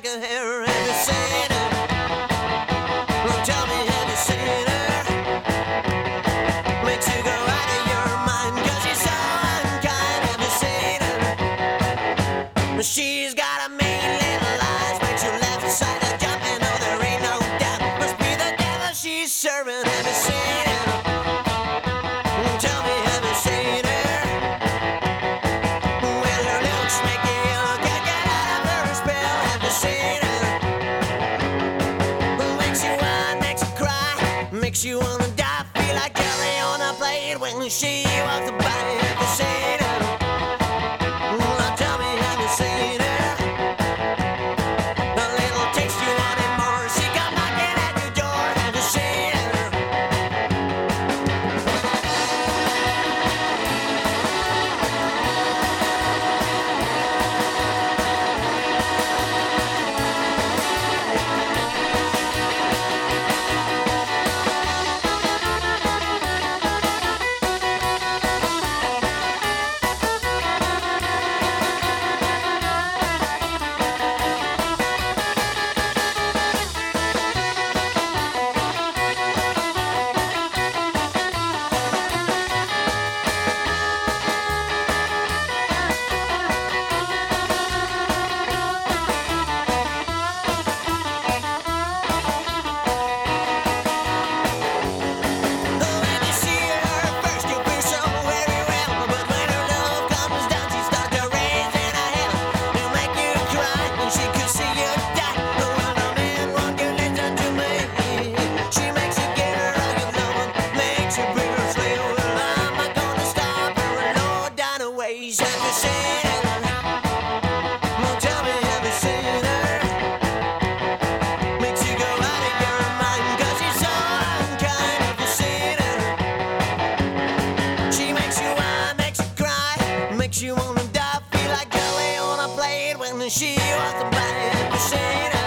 like a hair. Have you seen her? Well, tell me, have you seen her? Makes you go out of your mind, 'cause she's so unkind. Have you seen her? She's got a mean little eyes, makes you left side of jumping. Oh, there ain't no doubt, must be the devil she's serving. Have you seen her? Tell me, have you seen her? Well, her looks make you can't get out of her spell. Have you seen her? Makes you want, makes you cry, makes you wanna die. Feel like jelly on a plate when she walks by. Have you seen her? Well, tell me, have you seen her? A little taste you wanted more. She come knocking at your door. Have you seen her? When you see her first, you feel so very well. But when her love comes down, she starts to raise in her hell. She'll make you cry, and she could see you die. But when a man won't you listen to me, she makes you get her all you love, makes you bring her slave. Well, I'm not gonna stop her, Lord, down the ways. Have you seen her? Well, tell me, have you seen her? Makes you go out of your mind, 'cause she's so unkind. Have you seen her? She makes you whine, makes you cry, makes you wanna die. Feel like jelly on a plate when she walks by. Have you seen her?